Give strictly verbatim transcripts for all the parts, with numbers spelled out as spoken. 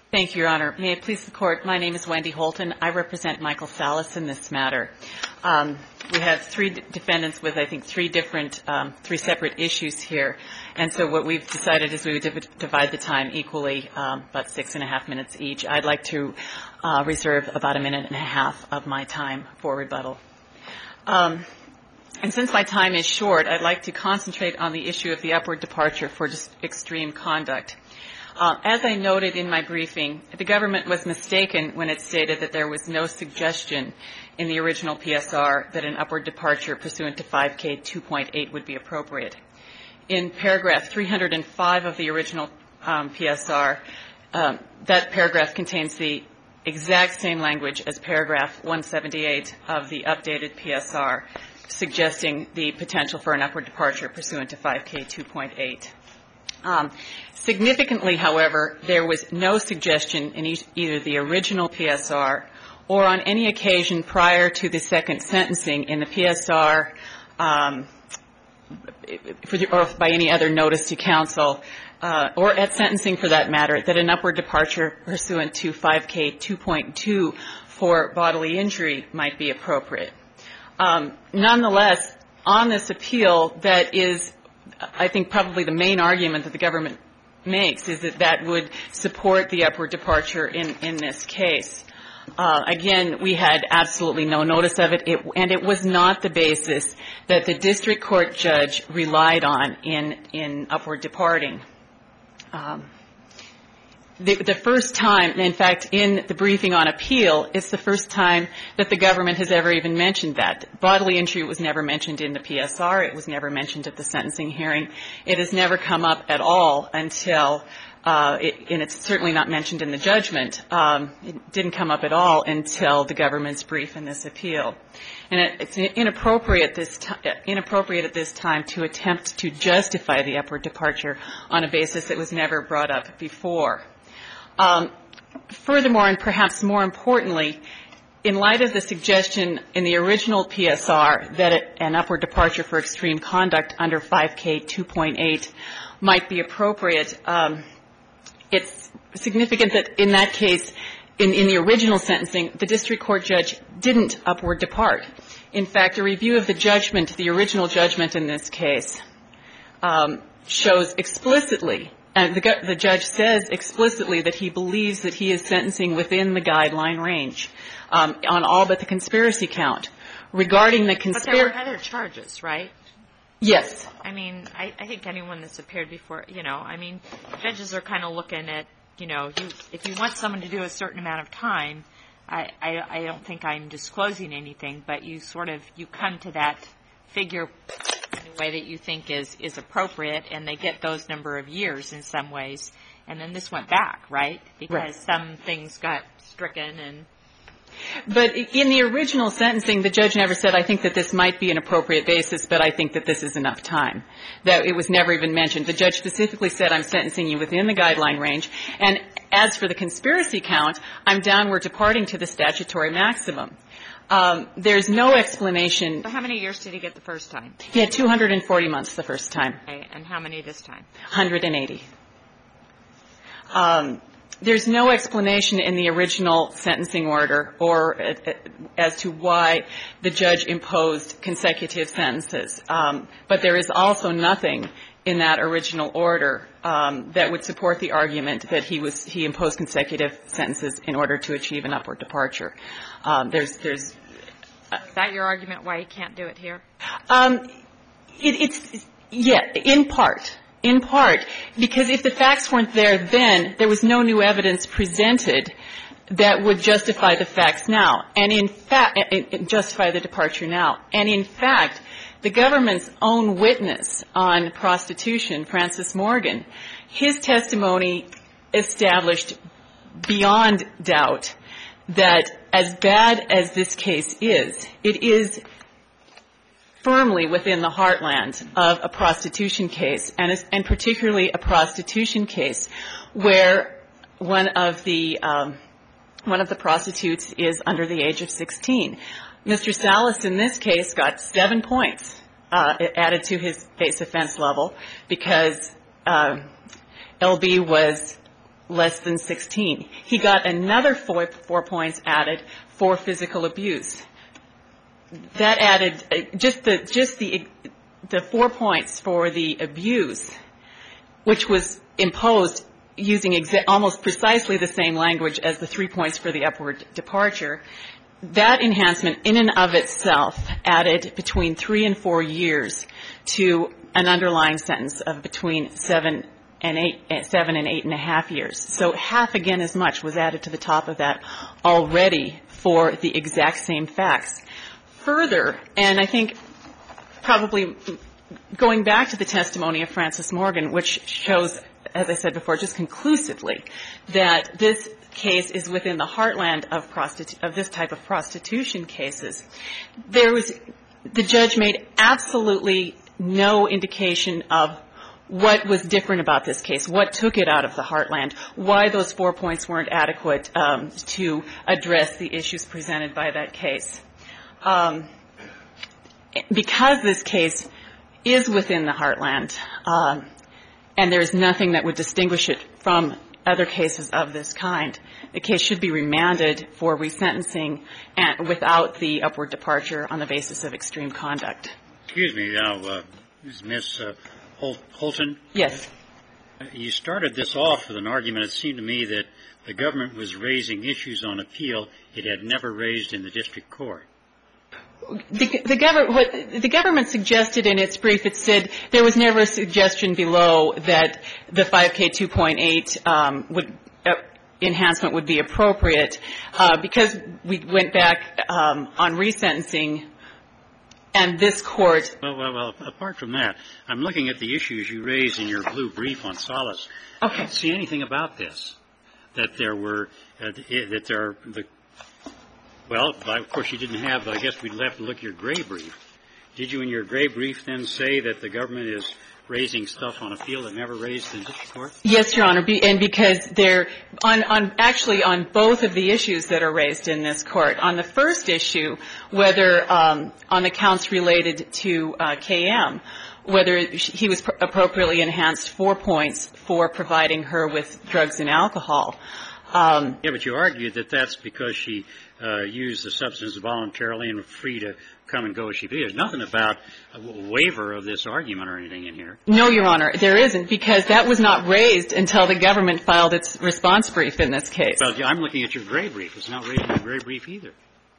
Thank you, Your Honor. May it please the Court, my name is Wendy Holton. I represent Michael Salas in this matter. Um, we have three defendants with, I think, three different, um, three separate issues here. And so what we've decided is we would div- divide the time equally, um, about six and a half minutes each. I'd like to uh, reserve about a minute and a half of my time for rebuttal. Um, and since my time is short, I'd like to concentrate on the issue of the upward departure for just extreme conduct. Uh, as I noted in my briefing, the government was mistaken when it stated that there was no suggestion in the original P S R that an upward departure pursuant to five K two point eight would be appropriate. In paragraph three hundred five of the original um, P S R, um, that paragraph contains the exact same language as paragraph one seventy-eight of the updated P S R, suggesting the potential for an upward departure pursuant to five K two point eight. Um, significantly, however, there was no suggestion in e- either the original P S R or on any occasion prior to the second sentencing in the P S R um, for the, or by any other notice to counsel uh, or at sentencing for that matter that an upward departure pursuant to five K two point two for bodily injury might be appropriate. Um, nonetheless, on this appeal, that is I think probably the main argument that the government makes is that that would support the upward departure in, in this case. Uh, again, we had absolutely no notice of it, it, and it was not the basis that the district court judge relied on in, in upward departing. Um, the, the first time, in fact, in the briefing on appeal, it's the first time that the government has ever even mentioned that. Bodily injury was never mentioned in the P S R. It was never mentioned at the sentencing hearing. It has never come up at all until, uh, it, and it's certainly not mentioned in the judgment. Um, it didn't come up at all until the government's brief in this appeal. And it, it's inappropriate, this t- inappropriate at this time to attempt to justify the upward departure on a basis that was never brought up before. Um, furthermore, and perhaps more importantly, in light of the suggestion in the original P S R that it, an upward departure for extreme conduct under five K two point eight might be appropriate, um, it's significant that in that case, in, in the original sentencing, the district court judge didn't upward depart. In fact, a review of the judgment, the original judgment in this case, um, shows explicitly And the, the judge says explicitly that he believes that he is sentencing within the guideline range um, on all but the conspiracy count. Regarding the conspiracy... But there were other charges, right? Yes. I mean, I, I think anyone that's appeared before, you know, I mean, judges are kind of looking at, you know, you, if you want someone to do a certain amount of time, I, I, I don't think I'm disclosing anything, but you sort of, you come to that figure in a way that you think is, is appropriate, and they get those number of years in some ways. And then this went back, right? Because right. some things got stricken and... But in the original sentencing, the judge never said, I think that this might be an appropriate basis, but I think that this is enough time. That it was never even mentioned. The judge specifically said, I'm sentencing you within the guideline range. And as for the conspiracy count, I'm downward departing to the statutory maximum. Um, there's no explanation. So how many years did he get the first time? He had two hundred forty months the first time. Okay. And how many this time? one hundred eighty. Um, there's no explanation in the original sentencing order or uh, as to why the judge imposed consecutive sentences. Um, but there is also nothing in that original order um, that would support the argument that he was he imposed consecutive sentences in order to achieve an upward departure. Um, there's there's Is that your argument why he can't do it here? Um, it, it's, yeah, in part. In part. Because if the facts weren't there then, there was no new evidence presented that would justify the facts now. And in fact, justify the departure now. And in fact, the government's own witness on prostitution, Francis Morgan, his testimony established beyond doubt that as bad as this case is, it is firmly within the heartland of a prostitution case, and, and particularly a prostitution case where one of the um, one of the prostitutes is under the age of sixteen. Mister Salas in this case got seven points uh, added to his base offense level because uh, L B was less than sixteen. He got another four, four points added for physical abuse. That added just the just the the four points for the abuse, which was imposed using exa- almost precisely the same language as the three points for the upward departure. That enhancement in and of itself added between three and four years to an underlying sentence of between seven and eight, seven and eight and a half years. So half again as much was added to the top of that already for the exact same facts. Further, and I think probably going back to the testimony of Francis Morgan, which shows, as I said before, just conclusively that this case is within the heartland of prostitu- of this type of prostitution cases. There was, the judge made absolutely no indication of what was different about this case, what took it out of the heartland, why those four points weren't adequate um, to address the issues presented by that case. Um, because this case is within the heartland, um, and there's nothing that would distinguish it from other cases of this kind, the case should be remanded for resentencing and without the upward departure on the basis of extreme conduct. Excuse me, now, uh, Miz Uh, Hol- Holton? Yes. Uh, you started this off with an argument. It seemed to me that the government was raising issues on appeal it had never raised in the district court. The, the, government, what the government suggested in its brief, it said there was never a suggestion below that the five K two point eight um, would, uh, enhancement would be appropriate uh, because we went back um, on resentencing and this court. Well, well, well, apart from that, I'm looking at the issues you raised in your blue brief on Solace. Okay. I don't see anything about this, that there were, uh, that there are the Well, of course, you didn't have, but I guess we'd have to look at your gray brief. Did you in your gray brief then say that the government is raising stuff on appeal that never raised in district court? Yes, Your Honor, and because they're on, on actually on both of the issues that are raised in this court. On the first issue, whether um, on the counts related to uh, K M, whether he was pr- appropriately enhanced four points for providing her with drugs and alcohol. Um, yeah, but you argued that that's because she uh, used the substance voluntarily and was free to come and go as she pleased. There's nothing about a waiver of this argument or anything in here. No, Your Honor, there isn't, because that was not raised until the government filed its response brief in this case. Well, I'm looking at your gray brief. It's not raised in your gray brief either.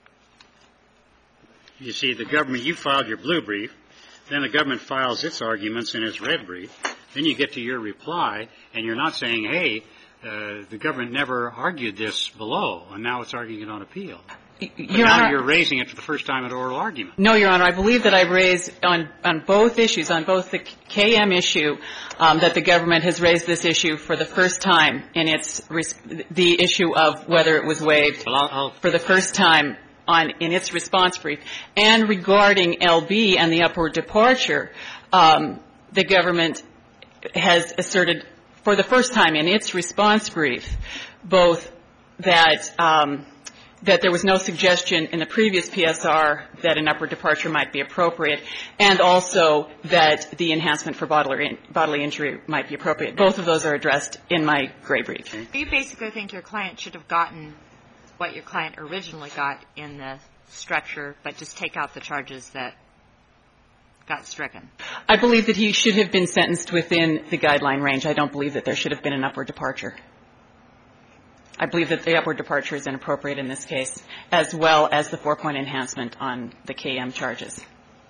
You see, the government, you filed your blue brief, then the government files its arguments in its red brief, then you get to your reply, and you're not saying, hey, Uh, the government never argued this below, and now it's arguing it on appeal. But Your now Honor, you're raising it for the first time at oral argument. No, Your Honor. I believe that I raised on, on both issues, on both the K M issue, um, that the government has raised this issue for the first time in its, the issue of whether it was waived well, I'll, I'll, for the first time on, in its response brief. And regarding L B and the upward departure, um, the government has asserted for the first time in its response brief, both that um, that there was no suggestion in the previous P S R that an upward departure might be appropriate, and also that the enhancement for bodily, bodily injury might be appropriate. Both of those are addressed in my gray brief. You basically think your client should have gotten what your client originally got in the structure, but just take out the charges that got stricken. I believe that he should have been sentenced within the guideline range. I don't believe that there should have been an upward departure. I believe that the upward departure is inappropriate in this case, as well as the four-point enhancement on the K M charges.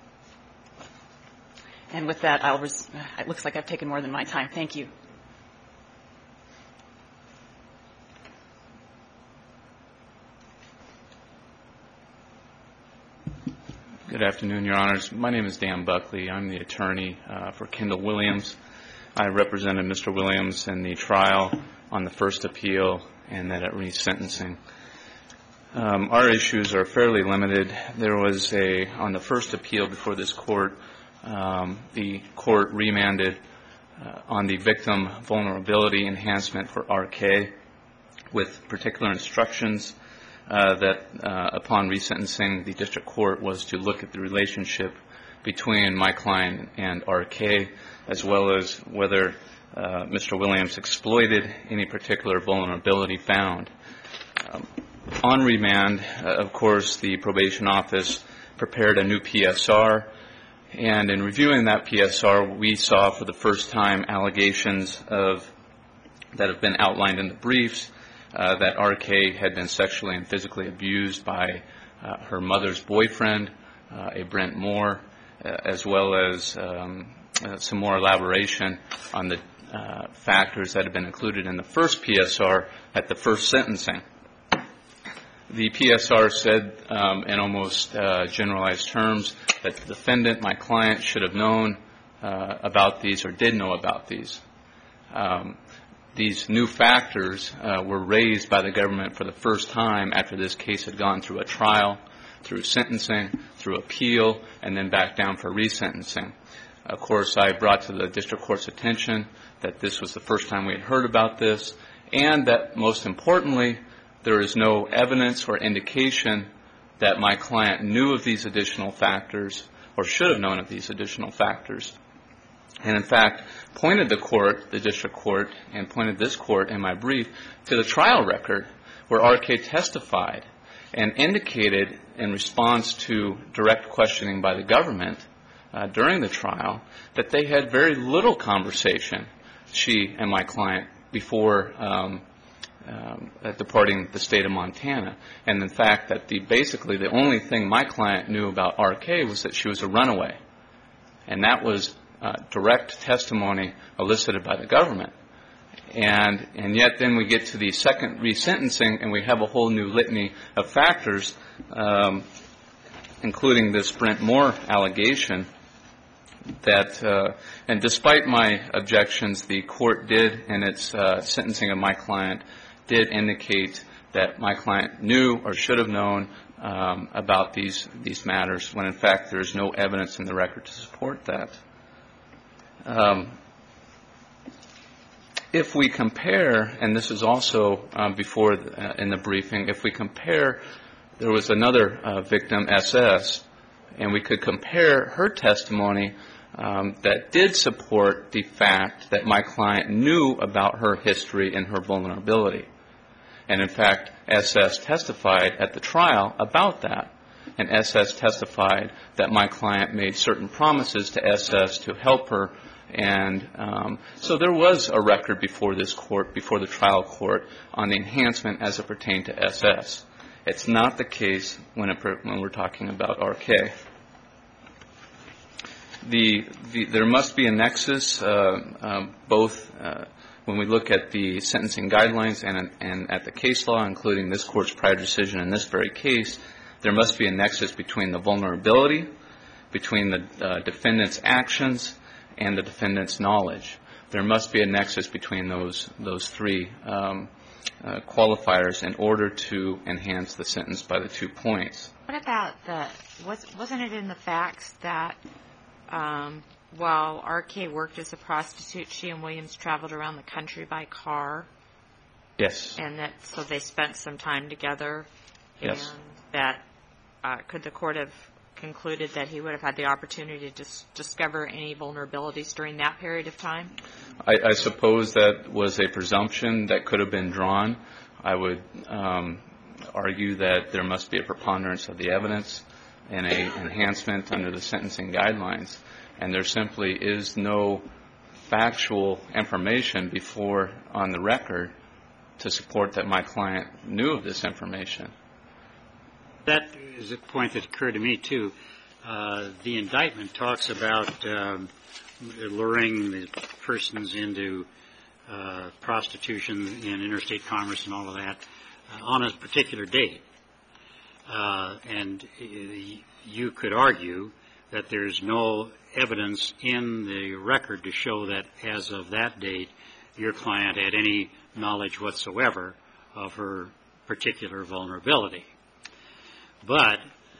And with that, I'll res- it looks like I've taken more than my time. Thank you. Good afternoon, Your Honors. My name is Dan Buckley. I'm the attorney uh, for Kendall Williams. I represented Mister Williams in the trial on the first appeal and then at resentencing. Um, our issues are fairly limited. There was a, on the first appeal before this court, um, the court remanded uh, on the victim vulnerability enhancement for R K with particular instructions Uh, that uh, upon resentencing, the district court was to look at the relationship between my client and R K as well as whether uh, Mister Williams exploited any particular vulnerability found. Um, on remand, uh, of course, the probation office prepared a new P S R, and in reviewing that P S R, we saw for the first time allegations of that have been outlined in the briefs, uh, that R K had been sexually and physically abused by uh, her mother's boyfriend, uh, a Brent Moore, uh, as well as um, uh, some more elaboration on the uh, factors that have been included in the first P S R at the first sentencing. The P S R said um, in almost uh, generalized terms that the defendant, my client, should have known uh, about these or did know about these. Um, these new factors uh, were raised by the government for the first time after this case had gone through a trial, through sentencing, through appeal, and then back down for resentencing. Of course, I brought to the district court's attention that this was the first time we had heard about this, and that most importantly, there is no evidence or indication that my client knew of these additional factors or should have known of these additional factors. And in fact, pointed the court, the district court, and pointed this court in my brief to the trial record where R K testified and indicated in response to direct questioning by the government uh, during the trial that they had very little conversation, she and my client, before um, um, departing the state of Montana. And in fact, that the basically the only thing my client knew about R K was that she was a runaway. And that was uh, direct testimony elicited by the government. And and yet then we get to the second resentencing and we have a whole new litany of factors, um, including this Brent Moore allegation that, uh, and despite my objections, the court did, in its uh, sentencing of my client, did indicate that my client knew or should have known um, about these these matters, when in fact there is no evidence in the record to support that. Um, if we compare, and this is also um, before the, uh, in the briefing, if we compare, there was another uh, victim, S S, and we could compare her testimony um, that did support the fact that my client knew about her history and her vulnerability. And in fact, S S testified at the trial about that. And S S testified that my client made certain promises to S S to help her. And um, so there was a record before this court, before the trial court, on the enhancement as it pertained to S S. It's not the case when, it, when we're talking about R K. The, the, there must be a nexus, uh, um, both uh, when we look at the sentencing guidelines and, and at the case law, including this court's prior decision in this very case. There must be a nexus between the vulnerability, between the uh, defendant's actions, and the defendant's knowledge. There must be a nexus between those those three um, uh, qualifiers in order to enhance the sentence by the two points. What about the, was, wasn't it in the facts that um, while R K worked as a prostitute, she and Williams traveled around the country by car? Yes. And that, so they spent some time together? Yes. And that, uh, could the court have concluded that he would have had the opportunity to dis- discover any vulnerabilities during that period of time? I, I suppose that was a presumption that could have been drawn. I would um, argue that there must be a preponderance of the evidence and a enhancement under the sentencing guidelines, and there simply is no factual information before on the record to support that my client knew of this information. That is a point that occurred to me, too. Uh, the indictment talks about um, luring the persons into uh, prostitution in interstate commerce and all of that uh, on a particular date. Uh, and you could argue that there's no evidence in the record to show that as of that date, your client had any knowledge whatsoever of her particular vulnerability. But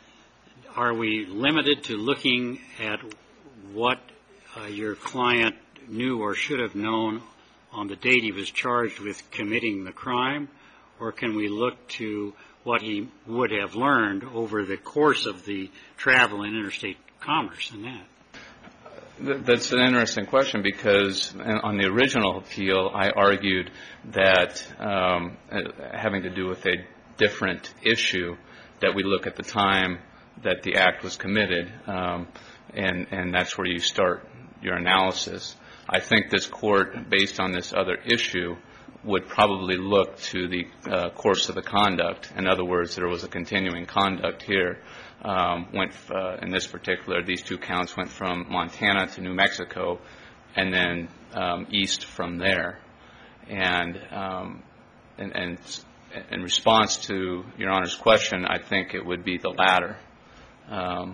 are we limited to looking at what uh, your client knew or should have known on the date he was charged with committing the crime, or can we look to what he would have learned over the course of the travel in interstate commerce and that? That's an interesting question, because on the original appeal, I argued that um, having to do with a different issue, that we look at the time that the act was committed, um, and, and that's where you start your analysis. I think this court, based on this other issue, would probably look to the uh, course of the conduct. In other words, there was a continuing conduct here. Um, went uh, in this particular, these two counts went from Montana to New Mexico, and then um, east from there. And, um, and and in response to Your Honor's question, I think it would be the latter, um,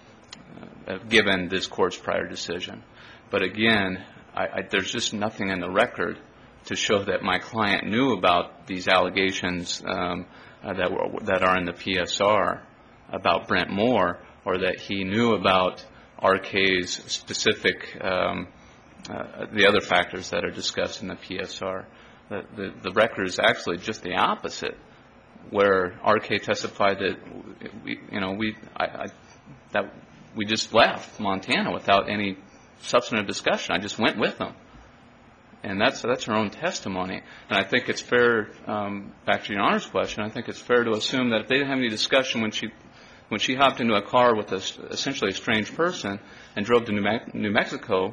uh, given this court's prior decision. But again, I, I, there's just nothing in the record to show that my client knew about these allegations um, uh, that were, that are in the P S R about Brent Moore, or that he knew about R K's specific, um, uh, the other factors that are discussed in the P S R. The, the, the record is actually just the opposite, where R K testified that we, you know, we, I, I, that we just left Montana without any substantive discussion. I just went with them. And that's that's her own testimony. And I think it's fair, um, back to Your Honor's question, I think it's fair to assume that if they didn't have any discussion when she when she hopped into a car with a, essentially a strange person and drove to New, Me- New Mexico,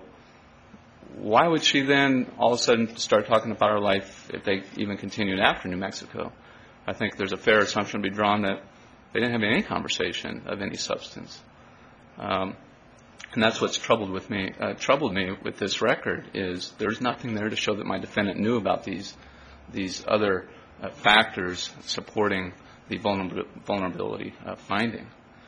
why would she then all of a sudden start talking about her life if they even continued after New Mexico? I think there's a fair assumption to be drawn that they didn't have any conversation of any substance. Um, And that's what's troubled with me. Uh, troubled me with this record is there's nothing there to show that my defendant knew about these these other uh, factors supporting the vulner- vulnerability uh, finding.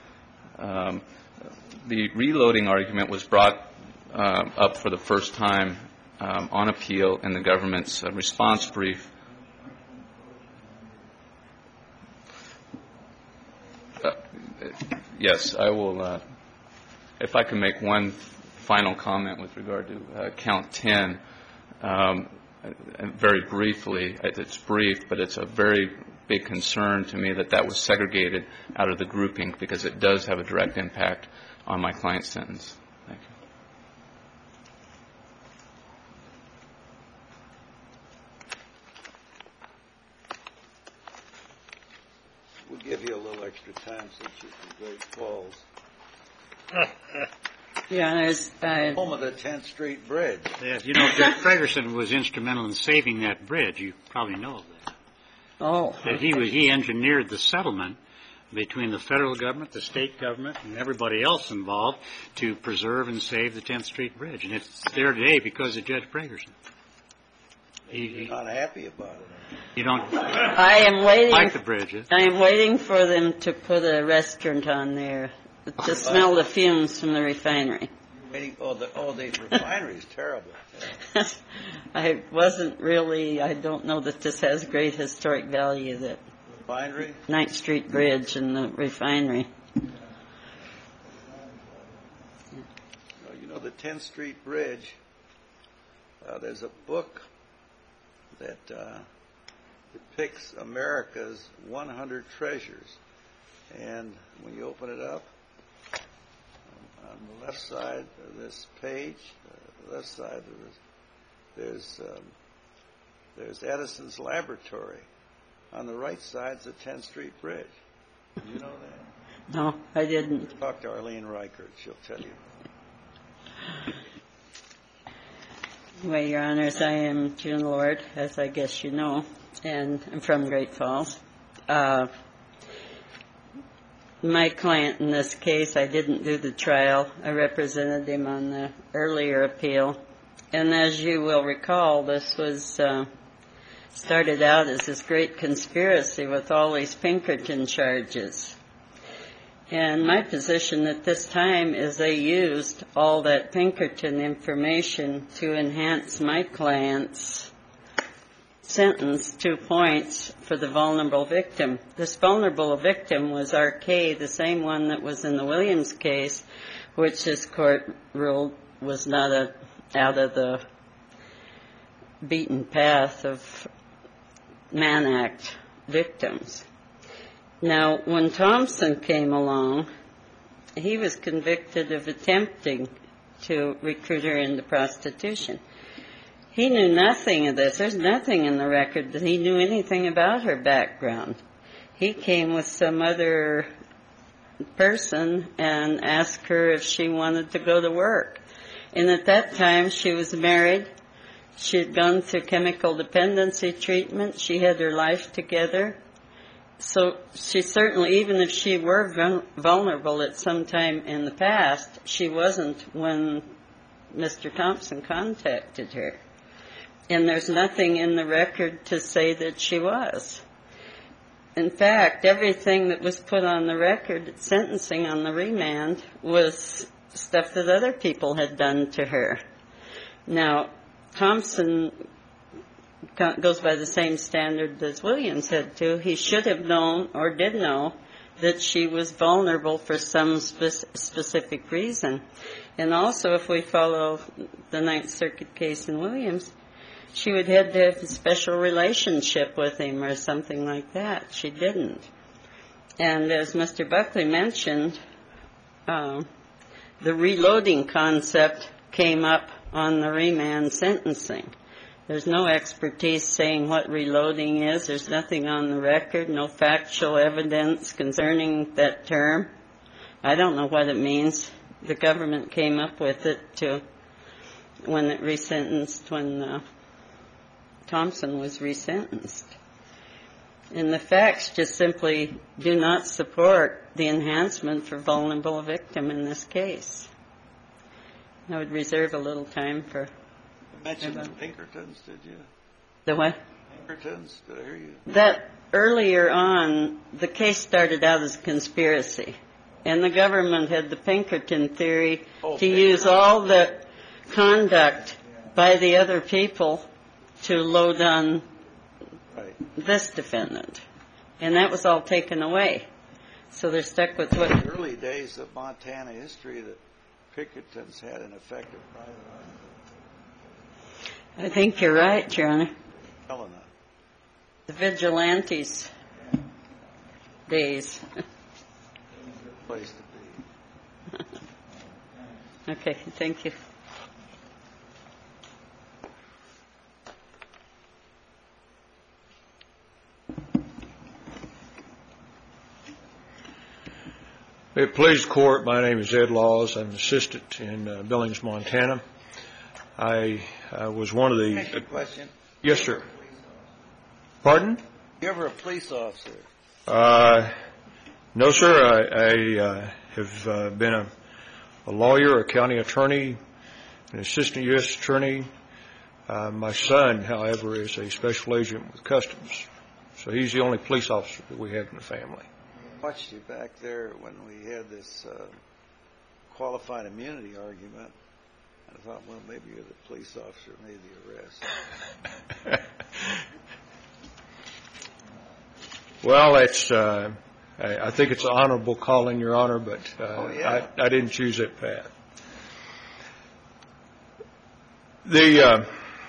Um, the reloading argument was brought uh, up for the first time um, on appeal in the government's uh, response brief. Uh, yes, I will. Uh, If I can make one final comment with regard to uh, count ten, um, very briefly, it's brief, but it's a very big concern to me that that was segregated out of the grouping, because it does have a direct impact on my client's sentence. Thank you. We'll give you a little extra time since you're from Great Falls. Your Honors, uh, Home of the tenth Street Bridge. Yes, you know, Judge Ferguson was instrumental in saving that bridge. You probably know of that. oh, That he was, he engineered the settlement between the federal government, the state government, and everybody else involved to preserve and save the tenth Street Bridge. And it's there today because of Judge Ferguson. He, he, You're not happy about it. you don't I am waiting. like the bridges. I am waiting for them to put a restaurant on there to smell the fumes from the refinery. Waiting, oh, the, oh, the refinery is terrible. Yeah. I wasn't really. I don't know that this has great historic value. That Refinery? Ninth Street Bridge and the refinery. Well, you know, the tenth Street Bridge, uh, there's a book that uh, depicts America's one hundred treasures. And when you open it up, um, on the left side of this page, uh, the left side of this, there's um, there's Edison's laboratory. On the right side is the tenth Street Bridge. Did you know that? No, I didn't. Talk to Arlene Reichert. She'll tell you. Well, Your Honors, I am June Lord, as I guess you know, and I'm from Great Falls. Uh, my client in this case, I didn't do the trial. I represented him on the earlier appeal. And as you will recall, this was uh, started out as this great conspiracy with all these Pinkerton charges. And my position at this time is they used all that Pinkerton information to enhance my client's sentence two points for the vulnerable victim. This vulnerable victim was R K, the same one that was in the Williams case, which this court ruled was not a, out of the beaten path of Mann Act victims. Now, when Thompson came along, he was convicted of attempting to recruit her into prostitution. He knew nothing of this. There's nothing in the record that he knew anything about her background. He came with some other person and asked her if she wanted to go to work. And at that time, she was married. She had gone through chemical dependency treatment. She had her life together. So she certainly, even if she were vulnerable at some time in the past, she wasn't when Mister Thompson contacted her. And there's nothing in the record to say that she was. In fact, everything that was put on the record at sentencing on the remand was stuff that other people had done to her. Now, Thompson goes by the same standard as Williams had to. He should have known or did know that she was vulnerable for some spe- specific reason. And also, if we follow the Ninth Circuit case in Williams, she would have to have a special relationship with him or something like that. She didn't. And as Mister Buckley mentioned, uh, the reloading concept came up on the remand sentencing. There's no expertise saying what reloading is. There's nothing on the record, no factual evidence concerning that term. I don't know what it means. The government came up with it to when it resentenced, when uh, Thompson was resentenced. And the facts just simply do not support the enhancement for vulnerable victim in this case. I would reserve a little time for... You mentioned the Pinkertons, did you? The what? Pinkertons, did I hear you? That earlier on, the case started out as a conspiracy. And the government had the Pinkerton theory Oh, to Pinkerton. use all the conduct by the other people to load on Right. this defendant. And that was all taken away. So they're stuck with what... In the early days of Montana history, the Pinkertons had an effective private army. I think you're right, Your Honor. Helena. The vigilantes days. Place to be. Okay, thank you. May it please the Court, my name is Ed Laws. I'm an assistant in uh, Billings, Montana. I uh, was one of Can I ask you a the... question? Yes, sir. Pardon? You ever a police officer? Uh, no, sir. I, I uh, have uh, been a, a lawyer, a county attorney, an assistant U S attorney. Uh, my son, however, is a special agent with Customs. So he's the only police officer that we have in the family. I watched you back there when we had this uh, qualified immunity argument. I thought, well, maybe you're the police officer who made the arrest. Well, it's, uh, I, I think it's an honorable calling, Your Honor, but uh, Oh, yeah. I, I didn't choose that path. The uh,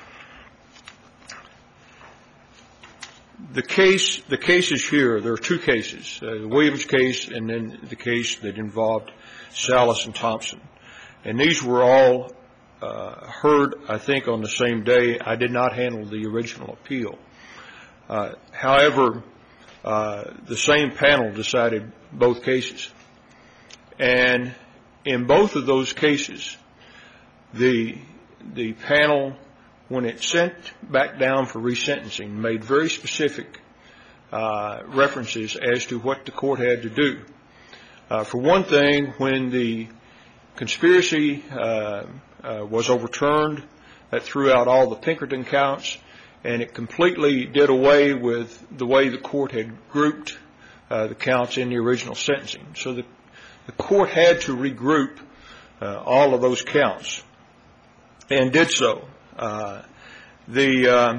the case, the cases here, there are two cases, uh, the Williams case and then the case that involved Salas and Thompson. And these were all uh, heard, I think, on the same day. I did not handle the original appeal. Uh, however, uh, the same panel decided both cases. And in both of those cases, the the panel, when it sent back down for resentencing, made very specific uh, references as to what the court had to do. Uh, for one thing, when the conspiracy uh, uh, was overturned, that threw out all the Pinkerton counts, and it completely did away with the way the court had grouped uh, the counts in the original sentencing. So the, the court had to regroup uh, all of those counts, and did so. Uh, the uh,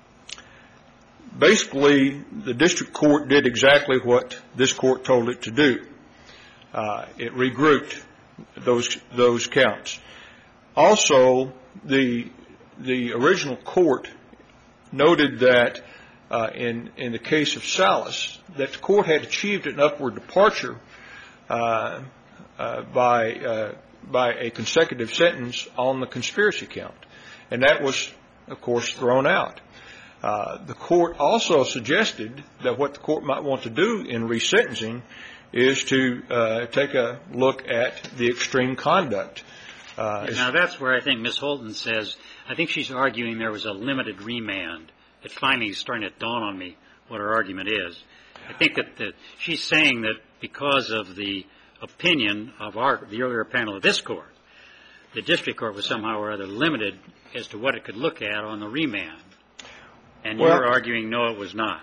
basically, the district court did exactly what this court told it to do. Uh, it regrouped those those counts. Also, the the original court noted that uh, in in the case of Salas, that the court had achieved an upward departure uh, uh, by uh, by a consecutive sentence on the conspiracy count. And that was, of course, thrown out. Uh, the court also suggested that what the court might want to do in resentencing is to uh, take a look at the extreme conduct. Uh, now, that's where I think Miz Holton says, I think she's arguing there was a limited remand. It finally is starting to dawn on me what her argument is. I think that the, she's saying that because of the opinion of our, the earlier panel of this court, the district court was somehow or other limited as to what it could look at on the remand. And well, you're arguing, no, it was not.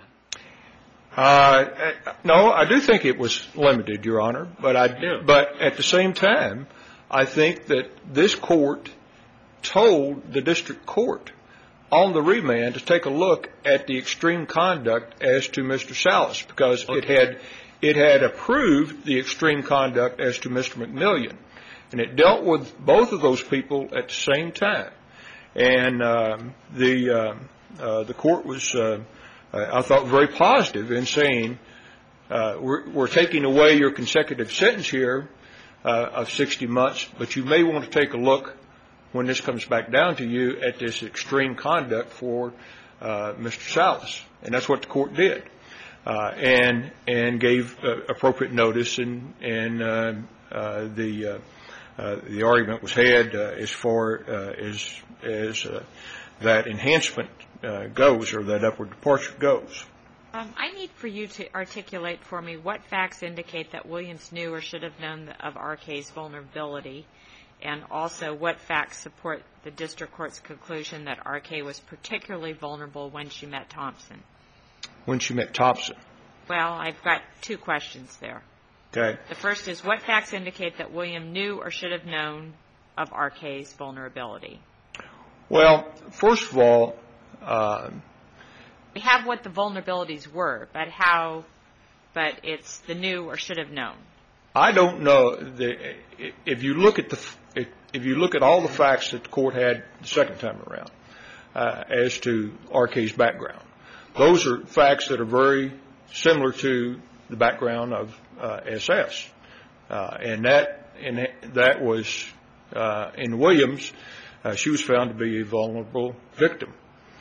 Uh, no, I do think it was limited, Your Honor. But I do. But at the same time, I think that this court told the district court on the remand to take a look at the extreme conduct as to Mister Salas, because okay. it had it had approved the extreme conduct as to Mister McMillian, and it dealt with both of those people at the same time. And um, the uh, uh, the court was, uh, I thought, very positive in saying uh, we're, we're taking away your consecutive sentence here uh, of sixty months, but you may want to take a look when this comes back down to you at this extreme conduct for uh, Mister Salas. And that's what the court did, uh, and and gave uh, appropriate notice, and and uh, uh, the uh, uh, the argument was had uh, as far uh, as as uh, that enhancement uh, goes, or that upward departure goes. Um, I need for you to articulate for me what facts indicate that Williams knew or should have known of R K's vulnerability, and also what facts support the district court's conclusion that R K was particularly vulnerable when she met Thompson. When she met Thompson? Well, I've got two questions there. Okay. The first is, what facts indicate that William knew or should have known of R K's vulnerability? Well, first of all, uh, we have what the vulnerabilities were, but how, but it's the knew or should have known. I don't know. The, if you look at the, if you look at all the facts that the court had the second time around uh, as to R K's background, those are facts that are very similar to the background of uh, S S, uh, and that and that was uh, in Williams. Uh, she was found to be a vulnerable victim.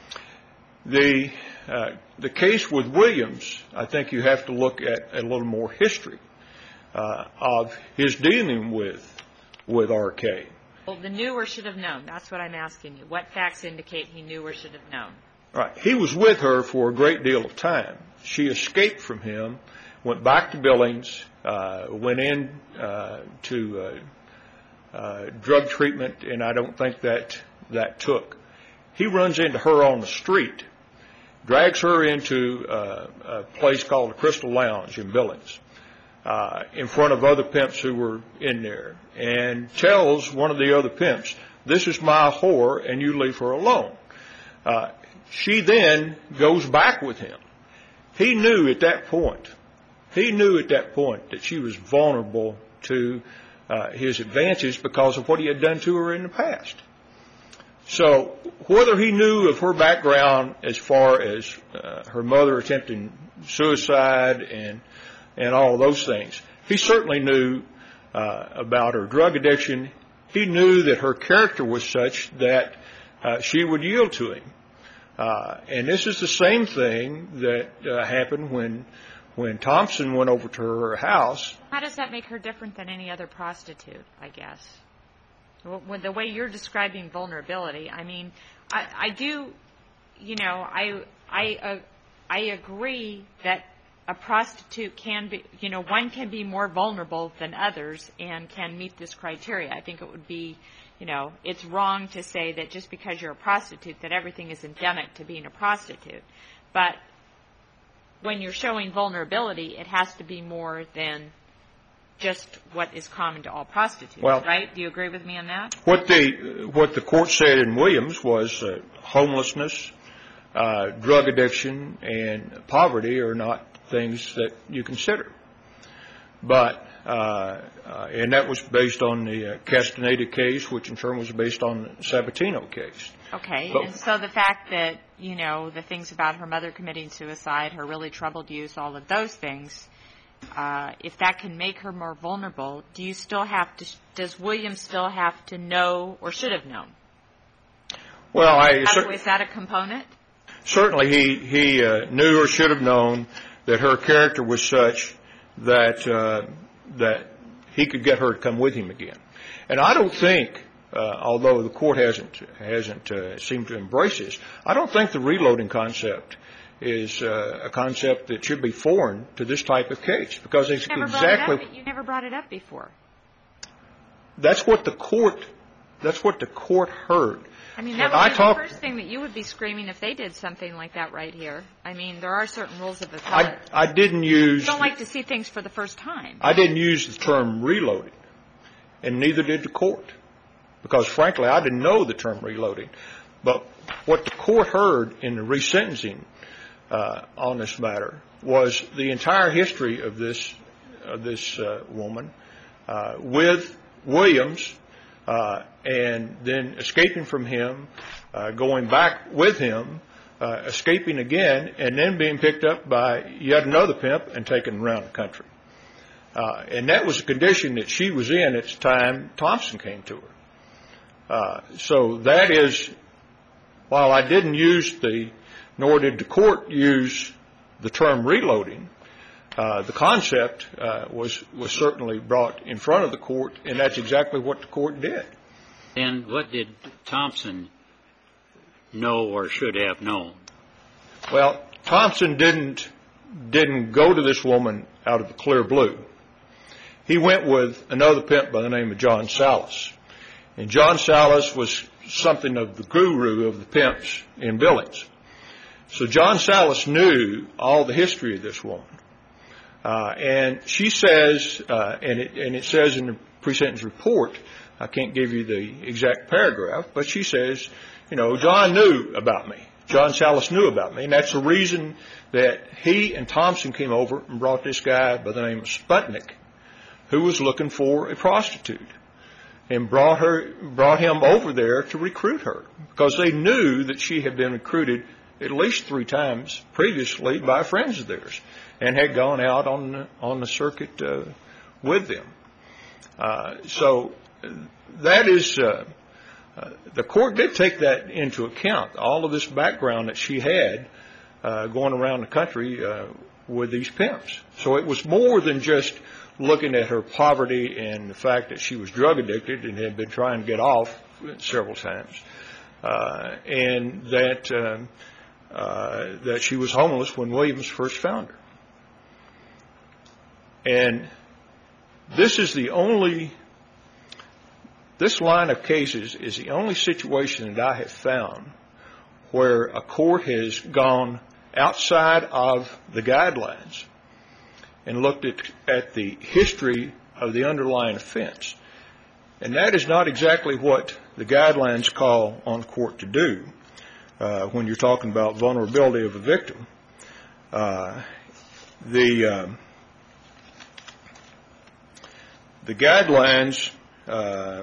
The uh, the case with Williams, I think you have to look at a little more history uh, of his dealing with with R K. Well, the knew or should have known. That's what I'm asking you. What facts indicate he knew or should have known? Right. He was with her for a great deal of time. She escaped from him, went back to Billings, uh, went in uh, to uh, uh, drug treatment, and I don't think that that took. He runs into her on the street, drags her into uh, a place called the Crystal Lounge in Billings, uh, in front of other pimps who were in there, and tells one of the other pimps, "This is my whore, and you leave her alone." Uh, she then goes back with him. He knew at that point, he knew at that point that she was vulnerable to uh, his advances because of what he had done to her in the past. So whether he knew of her background as far as uh, her mother attempting suicide and and all of those things, he certainly knew uh, about her drug addiction. He knew that her character was such that uh, she would yield to him. Uh, and this is the same thing that uh, happened when when Thompson went over to her house. How does that make her different than any other prostitute, I guess? With the way you're describing vulnerability, I mean, I, I do, you know, I I uh, I agree that a prostitute can be, you know, one can be more vulnerable than others and can meet this criteria. I think it would be, you know, it's wrong to say that just because you're a prostitute that everything is endemic to being a prostitute. But when you're showing vulnerability, it has to be more than just what is common to all prostitutes, well, right? Do you agree with me on that? What the what the court said in Williams was uh, homelessness, uh, drug addiction, and poverty are not things that you consider. But uh, uh, and that was based on the uh, Castaneda case, which in turn was based on the Sabatino case. Okay, but, and so the fact that, you know, the things about her mother committing suicide, her really troubled use, all of those things, uh, if that can make her more vulnerable, do you still have to, does Williams still have to know or should have known? Well, I How, is that a component? Certainly he, he uh, knew or should have known that her character was such that, uh, that he could get her to come with him again. And I don't think, uh, although the court hasn't, hasn't uh, seemed to embrace this, I don't think the reloading concept is uh, a concept that should be foreign to this type of case, because it's never exactly... Brought it up. You never brought it up before. That's what the court, that's what the court heard. I mean, that when would be I talk, the first thing that you would be screaming if they did something like that right here. I mean, there are certain rules of appellate. I, I didn't use... You don't like to see things for the first time. I didn't use the term reloading, and neither did the court, because frankly, I didn't know the term reloading. But what the court heard in the resentencing uh, on this matter was the entire history of this, of this uh, woman uh, with Williams, Uh, and then escaping from him, uh, going back with him, uh, escaping again, and then being picked up by yet another pimp and taken around the country. Uh, and that was a condition that she was in at the time Thompson came to her. Uh, so that is, while I didn't use the, nor did the court use the term reloading, Uh, the concept uh, was was certainly brought in front of the court, and that's exactly what the court did. And what did Thompson know or should have known? Well, Thompson didn't didn't go to this woman out of the clear blue. He went with another pimp by the name of John Salas, and John Salas was something of the guru of the pimps in Billings. So John Salas knew all the history of this woman. Uh, and she says, uh, and, it, and it says in the pre-sentence report, I can't give you the exact paragraph, but she says, you know, John knew about me. John Salas knew about me, and that's the reason that he and Thompson came over and brought this guy by the name of Sputnik, who was looking for a prostitute, and brought her, brought him over there to recruit her, because they knew that she had been recruited at least three times previously by friends of theirs, and had gone out on the, on the circuit uh, with them. Uh, so that is, uh, uh, the court did take that into account, all of this background that she had uh, going around the country uh, with these pimps. So it was more than just looking at her poverty and the fact that she was drug addicted and had been trying to get off several times, uh, and that, uh, uh, that she was homeless when Williams first found her. And this is the only, this line of cases is the only situation that I have found where a court has gone outside of the guidelines and looked at, at the history of the underlying offense. And that is not exactly what the guidelines call on court to do uh, when you're talking about vulnerability of a victim. Uh, the... Uh, The guidelines uh,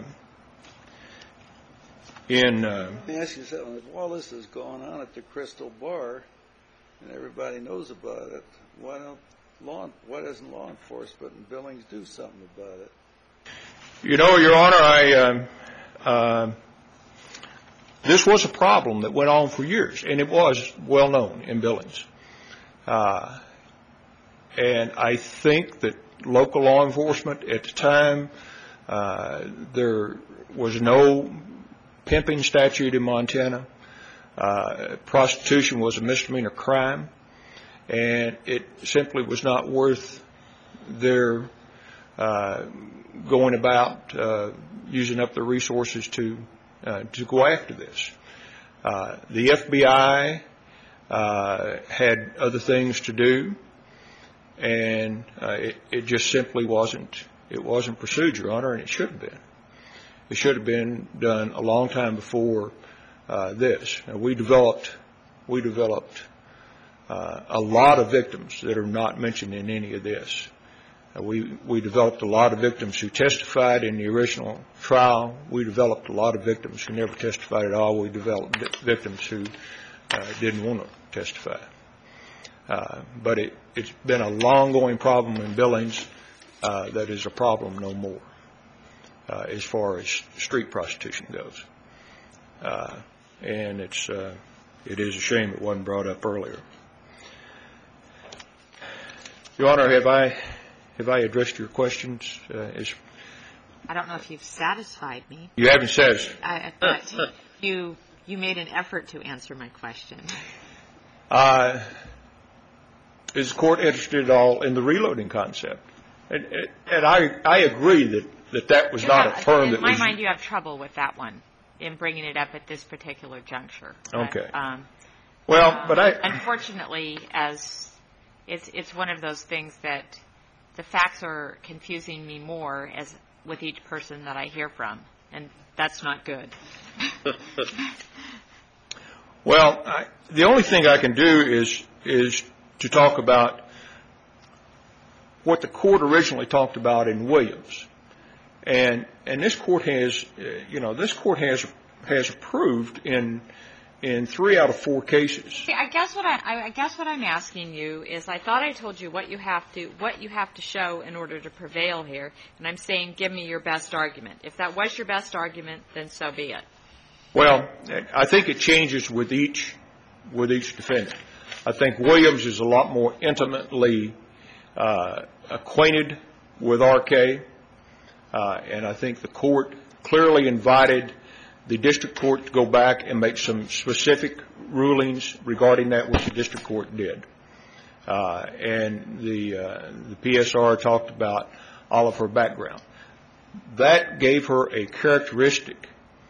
in... Uh, Let me ask you something. If all this is going on at the Crystal Bar and everybody knows about it, why don't law, why doesn't law enforcement in Billings do something about it? You know, Your Honor, I, uh, uh, this was a problem that went on for years, and it was well known in Billings. Uh, and I think that local law enforcement at the time, uh, there was no pimping statute in Montana. Uh, prostitution was a misdemeanor crime, and it simply was not worth their uh, going about uh, using up their resources to uh, to go after this. Uh, the F B I uh, had other things to do. And uh, it, it just simply wasn't, it wasn't pursued, Your Honor, and it should have been. It should have been done a long time before uh, this. Now, we developed, we developed uh, a lot of victims that are not mentioned in any of this. Uh, we, we developed a lot of victims who testified in the original trial. We developed a lot of victims who never testified at all. We developed victims who uh, didn't want to testify. Uh, but it, it's been a long-going problem in Billings uh, that is a problem no more uh, as far as street prostitution goes. Uh, and it's uh, it is a shame it wasn't brought up earlier. Your Honor, have I have I addressed your questions? Uh, as I don't know if you've satisfied me. you haven't said. I, but you you made an effort to answer my question. Uh, is the court interested at all in the reloading concept? And, and I I agree that, that that was not Yeah, a term in that my was. mind, you have trouble with that one in bringing it up at this particular juncture. But, Okay. Um, Well, but I. unfortunately, as it's it's one of those things that the facts are confusing me more as with each person that I hear from, and that's not good. Well, I, the only thing I can do is is to talk about what the court originally talked about in Williams, and and this court has, uh, you know, this court has has approved in in three out of four cases. See, I guess what I, I guess what I'm asking you is, I thought I told you what you have to what you have to show in order to prevail here, and I'm saying, give me your best argument. If that was your best argument, then so be it. Well, I think it changes with each with each defendant. I think Williams is a lot more intimately uh, acquainted with R K, uh, and I think the court clearly invited the district court to go back and make some specific rulings regarding that, which the district court did. Uh, and the uh, the P S R talked about all of her background. That gave her a characteristic.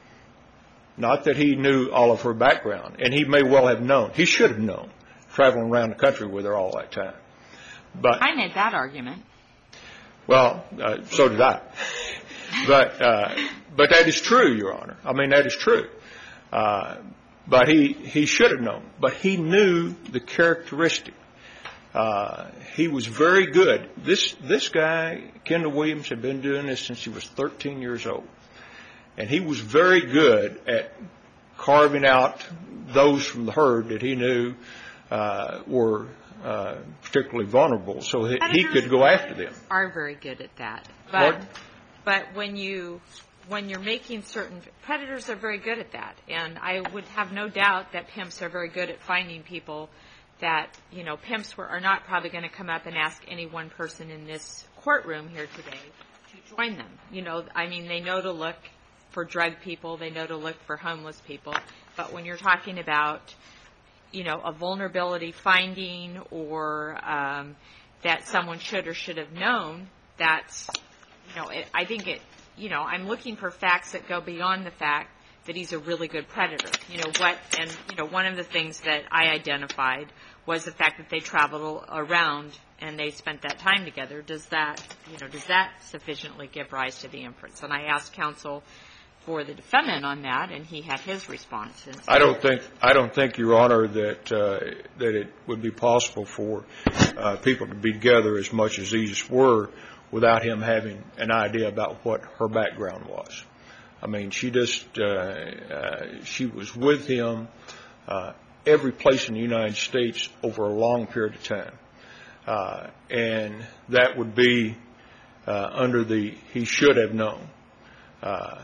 Not that he knew all of her background, and he may well have known. He should have known, traveling around the country with her all that time. But I made that argument. Well, uh, so did I. but uh, but that is true, Your Honor. I mean, that is true. Uh, but he he should have known. But he knew the characteristic. Uh, he was very good. This this guy, Kendall Williams, had been doing this since he was thirteen years old. And he was very good at carving out those from the herd that he knew uh, were uh, particularly vulnerable, so that he could go after them. Are very good at that, but Pardon? but when you when you're making certain predators are very good at that, and I would have no doubt that pimps are very good at finding people that, you know, pimps were, are not probably going to come up and ask any one person in this courtroom here today to join them. You know, I mean, they know to look for drug people, they know to look for homeless people, but when you're talking about, you know, a vulnerability finding or um, that someone should or should have known, that's, you know, it, I think it, you know, I'm looking for facts that go beyond the fact that he's a really good predator. You know, what, and, you know, one of the things that I identified was the fact that they traveled around and they spent that time together. Does that, you know, does that sufficiently give rise to the inference? And I asked counsel for the defendant on that, and he had his response. And so I don't think, I don't think, Your Honor, that uh, that it would be possible for uh, people to be together as much as these were without him having an idea about what her background was. I mean, she just uh, uh, she was with him uh, every place in the United States over a long period of time, uh, and that would be uh, under the he should have known. Uh,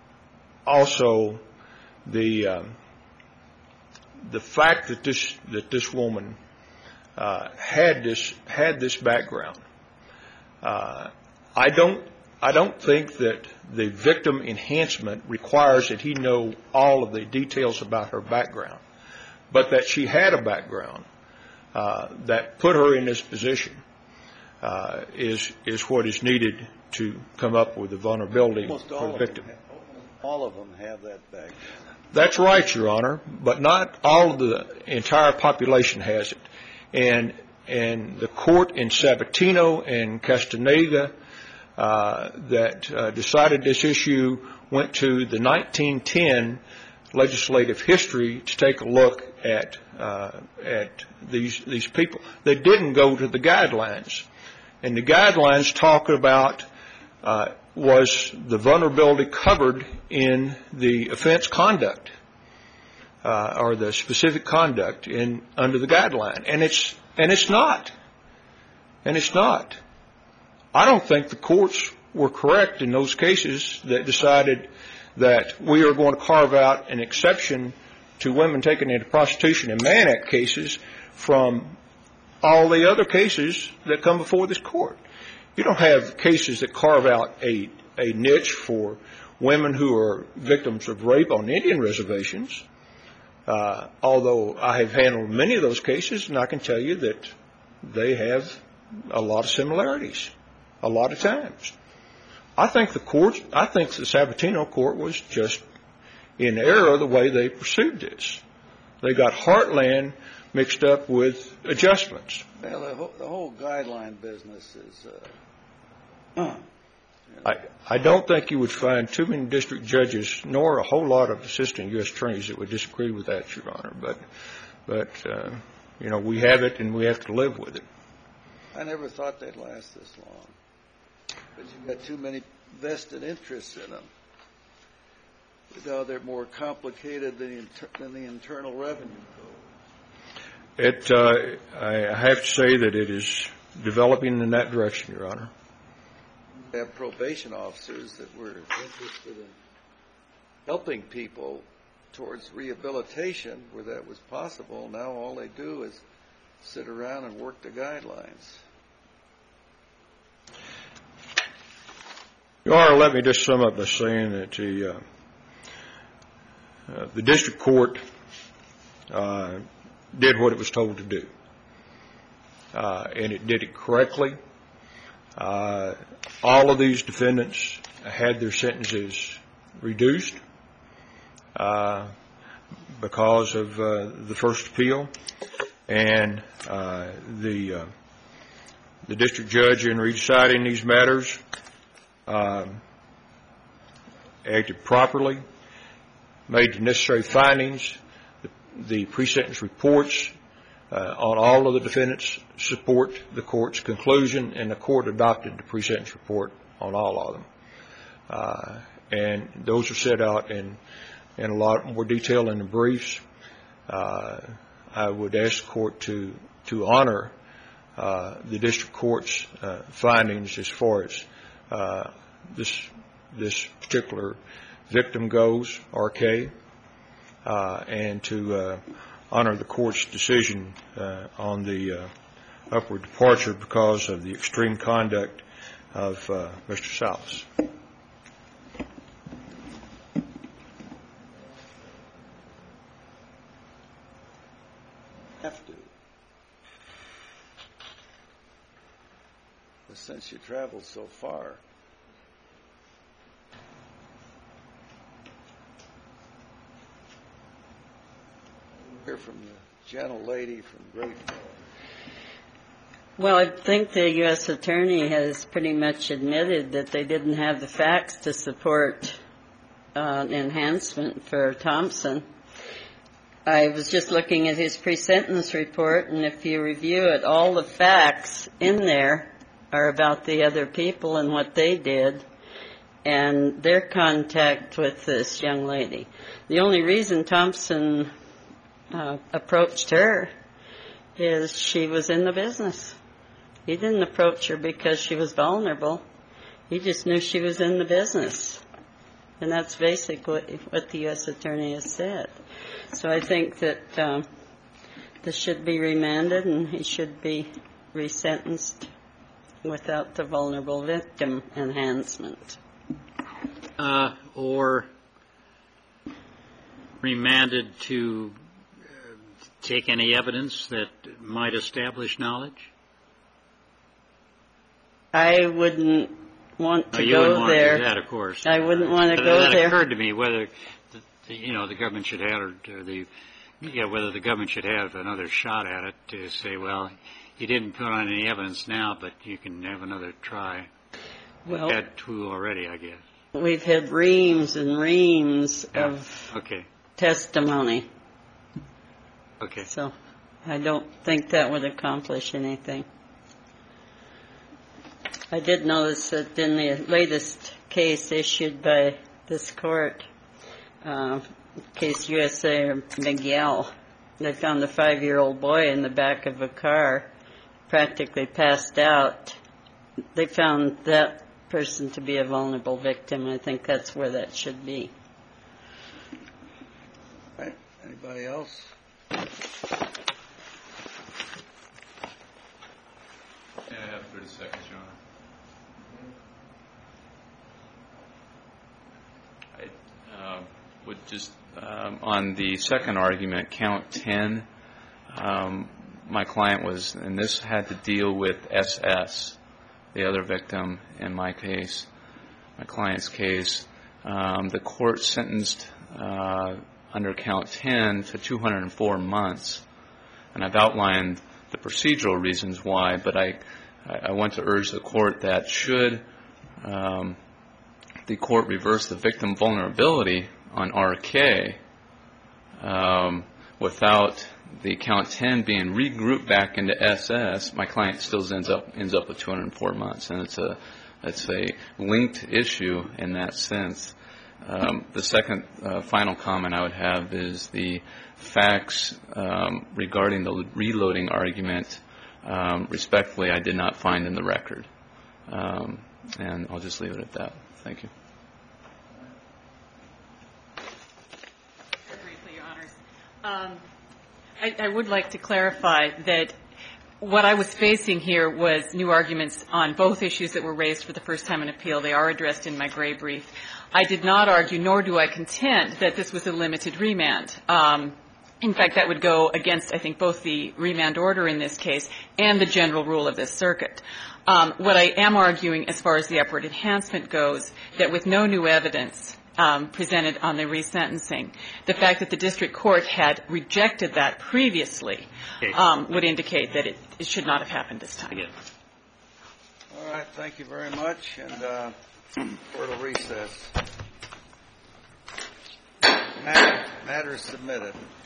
Also, the um, the fact that this that this woman uh, had this had this background, uh, I don't I don't think that the victim enhancement requires that he know all of the details about her background, but that she had a background uh, that put her in this position uh, is is what is needed to come up with the vulnerability Almost for all the of victim. them, all of them have that background. That's right, Your Honor, but not all of the entire population has it. And and the court in Sabatino and Castaneda uh, that uh, decided this issue went to the nineteen ten legislative history to take a look at uh, at these these people. They didn't go to the guidelines, and the guidelines talk about uh, was the vulnerability covered in the offense conduct uh, or the specific conduct in under the guideline, and it's And it's not. And it's not. I don't think the courts were correct in those cases that decided that we are going to carve out an exception to women taken into prostitution and Mann Act cases from all the other cases that come before this court. You don't have cases that carve out a, a niche for women who are victims of rape on Indian reservations, uh, although I have handled many of those cases, and I can tell you that they have a lot of similarities, a lot of times. I think the court, I think the Sabatino court was just in error the way they pursued this. They got heartland mixed up with adjustments. Well, the whole, the whole guideline business is. Uh, you know. I, I don't think you would find too many district judges, nor a whole lot of assistant U S attorneys that would disagree with that, Your Honor. But, but uh, you know, we have it and we have to live with it. I never thought they'd last this long. But you've got too many vested interests in them. You know, they're more complicated than the, inter- than the Internal Revenue Code. It, uh, I have to say that it is developing in that direction, Your Honor. We have probation officers that were interested in helping people towards rehabilitation where that was possible. Now all they do is sit around and work the guidelines. Your Honor, let me just sum up by saying that the, uh, uh, the district court uh, did what it was told to do, uh, and it did it correctly. Uh, all of these defendants had their sentences reduced uh, because of uh, the first appeal, and uh, the uh, the district judge in deciding these matters uh, acted properly, made the necessary findings. The, the pre-sentence reports uh, on all of the defendants support the court's conclusion, and the court adopted the pre-sentence report on all of them. Uh, and those are set out in, in a lot more detail in the briefs. Uh, I would ask the court to, to honor uh, the district court's uh, findings as far as uh, this, this particular victim goes, R K, uh, and to uh, honor the court's decision uh, on the uh, upward departure because of the extreme conduct of uh, Mister Salas. Have to. But since you traveled so far. Hear from the gentle lady from Great Falls. Well, I think the U S attorney has pretty much admitted that they didn't have the facts to support uh, an enhancement for Thompson. I was just looking at his pre-sentence report, and if you review it, all the facts in there are about the other people and what they did and their contact with this young lady. The only reason Thompson uh, approached her is she was in the business. He didn't approach her because she was vulnerable. He just knew she was in the business. And that's basically what the U S attorney has said. So I think that um, this should be remanded and he should be resentenced without the vulnerable victim enhancement. Uh, or remanded to uh, take any evidence that might establish knowledge? I wouldn't want to no, you go wouldn't want there. to do that, of course. I wouldn't want to but go that there. occurred to me whether the, the, you know the government should have or, or the yeah whether the government should have another shot at it to say, well, you didn't put on any evidence now, but you can have another try. Well, We've had two already, I guess. We've had reams and reams Yeah. of Okay. testimony. Okay. So I don't think that would accomplish anything. I did notice that in the latest case issued by this court, uh, case U S A or Miguel, they found a five-year-old boy in the back of a car, practically passed out. They found that person to be a vulnerable victim. I think that's where that should be. All right. Anybody else? Yeah, I have thirty seconds, Your Honor. I uh, would just, um, on the second argument, count ten, um, my client was, and this had to deal with S S, the other victim in my case, my client's case. Um, the court sentenced uh, under count ten to two hundred four months, and I've outlined the procedural reasons why, but I, I want to urge the court that should um, the court reverse the victim vulnerability on R K um, without the count ten being regrouped back into S S, my client still ends up ends up with two hundred four months, and it's a it's a linked issue in that sense. Um, the second uh, final comment I would have is the facts um, regarding the reloading argument. Um, respectfully, I did not find in the record, um, and I'll just leave it at that. Thank you. Very briefly, Your Honors. Um, I, I would like to clarify that what I was facing here was new arguments on both issues that were raised for the first time in appeal. They are addressed in my gray brief. I did not argue, nor do I contend, that this was a limited remand. Um, in fact, that would go against, I think, both the remand order in this case and the general rule of this circuit. Um, what I am arguing as far as the upward enhancement goes, that with no new evidence um, presented on the resentencing, the fact that the district court had rejected that previously um, would indicate that it, it should not have happened this time. All right. Thank you very much. And uh, court will recess. Matter, matter is submitted.